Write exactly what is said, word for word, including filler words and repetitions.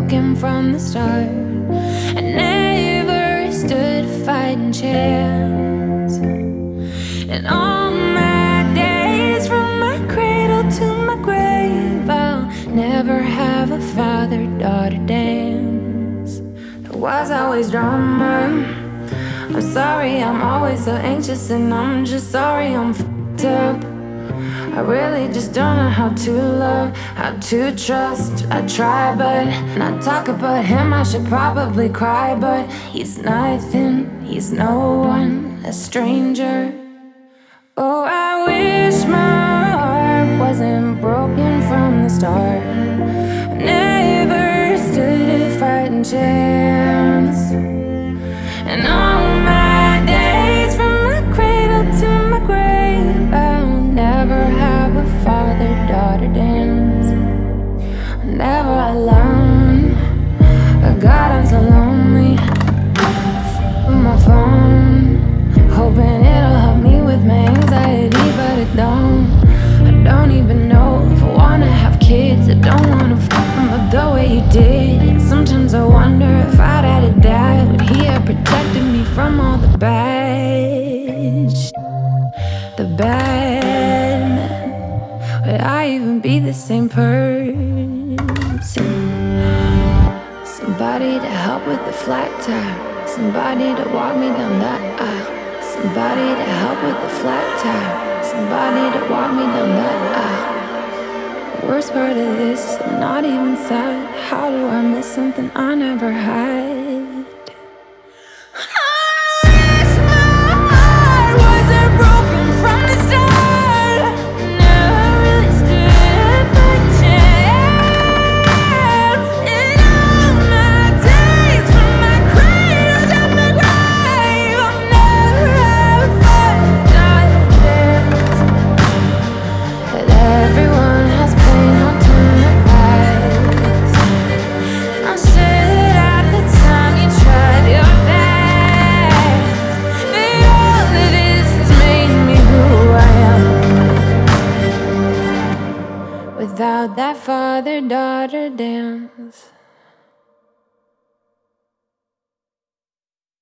broken from the start. I never stood a fighting chance. And all my days, from my cradle to my grave, I'll never have a father-daughter dance. There was always drama. I'm sorry, I'm always so anxious, and I'm just sorry I'm f***ed up. I really just don't know how to love, how to trust. I try, but not talk about him, I should probably cry. But he's nothing, he's no one, a stranger. Oh, I wish my heart wasn't broken from the start. I never stood a fighting chance. And all my days, from my cradle to my grave, I'll never have a father-daughter dance. Never alone. Oh God, I'm so lonely. With my phone, hoping it'll help me with my anxiety, but it don't. I don't even know if I wanna have kids. I don't wanna f them up the way you did. And sometimes I wonder if I'd had a dad, would he have protected me from all the bad sh the bad men? Would I even be the same person? Somebody to help with the flat tire, somebody to walk me down that aisle, somebody to help with the flat tire, somebody to walk me down that aisle. The worst part of this is I'm not even sad. How do I miss something I never had? Without that father-daughter dance.